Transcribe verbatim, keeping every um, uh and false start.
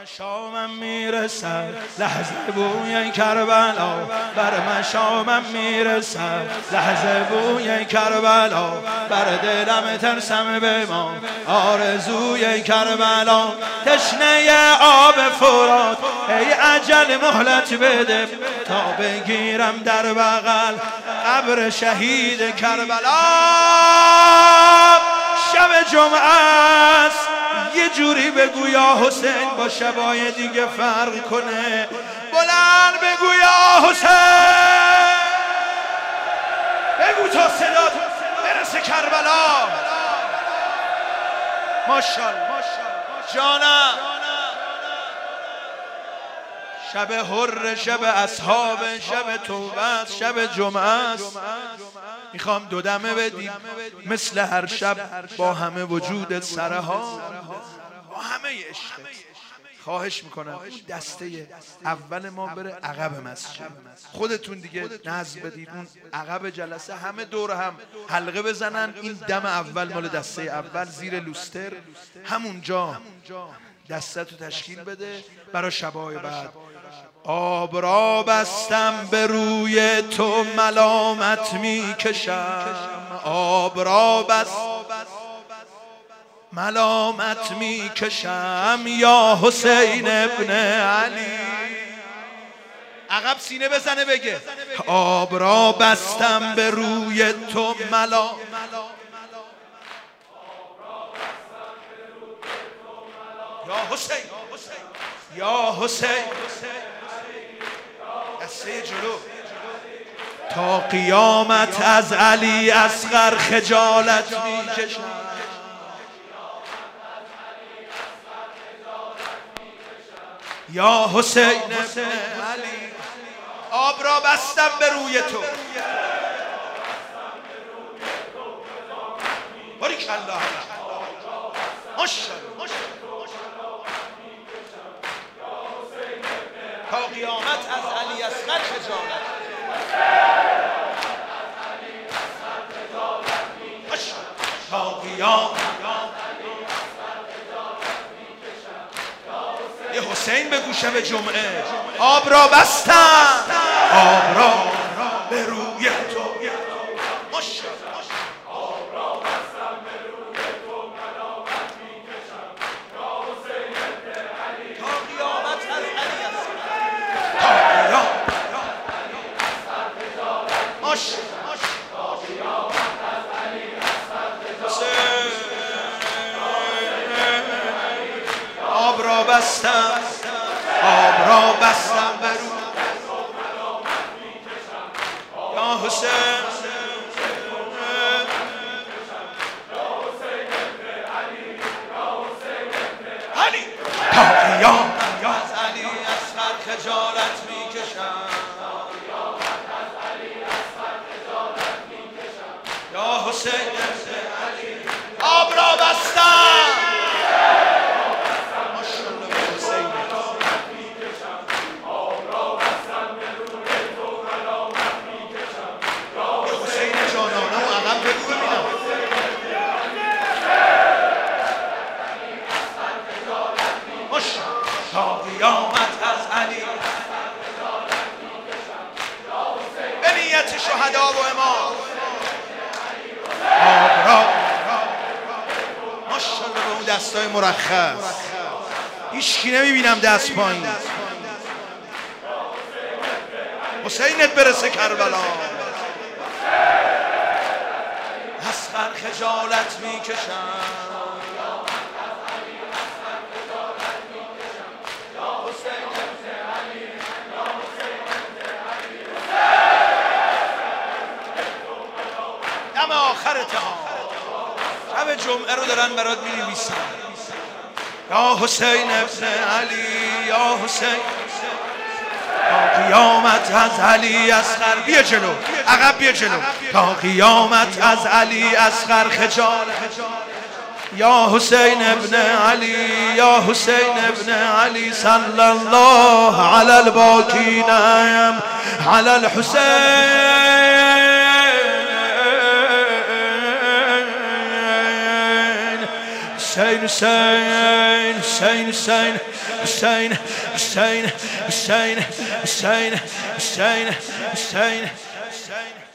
مشامم میرسد لحظه بوی کربلا، بر مشامم میرسد لحظه بوی کربلا، بر دلم ترسم بما آرزوی کربلا. تشنه آب فرات ای اجل مهلت بده، تا بگیرم در بغل قبر شهید کربلا. شب جمعه است یه جوری بگو یا حسین با شبای دیگه فرق کنه، بلند بگو یا حسین، بگو تا صدا برسه کربلا. ماشاءالله جانم. شب حر، شب اصحاب، شب توبه است، شب جمعه است. میخوام دو دمه بدیم مثل هر شب با همه وجود سرها، با همه عشق. خواهش میکنم اون دسته اول ما بره عقب مسجد، خودتون دیگه نظم بدید اون عقب جلسه همه دور هم حلقه بزنن. این دم اول مال دسته اول زیر لوستر، همونجا دستتو تشکیل بده برای شبای بعد. آب را بستم به روی تو ملامت میکشم، آب را بستم ملامت میکشم یا حسین ابن علی. عقب سینه بزنه بگه آب را بستم به روی تو ملامت، یا حسین یا حسین دسته جلو. تا قیامت از علی اصغر خجالت میکشم، یا حسین ابن علی. آب را بستم به روی تو، باریکالله ماشاءالله. تا قیامت از علی اصغر خجالت، تا قیامت یه حسین بگو شب جمعه. آب را بستم، آب را به روی تو آب را بستم، آب را بستم به روی یا حسین علی. تا قیامت از علی اصغر خجالت میکشم، یا حسین علی. آب را بستم، تا قیامت از علی به نیت شهدا و امام. آب را ماشاءالله به اون دستای مرخص هیچکی نمیبینم دست پایین. حسینت برسه کربلا. اصغر خجالت میکشم، دم آخر اتهام شب جمعه رو دارن برات می نویسن. یا حسین ابن علی، یا حسین. تا قیامت از علی اصغر، بیا جلو عقب بیا جلو. تا قیامت از علی اصغر خجالت، یا حسین ابن علی، یا حسین ابن علی. صلی الله علی الباکین علی الحسین. حسین حسین حسین حسین حسین حسین حسین حسین حسین حسین حسین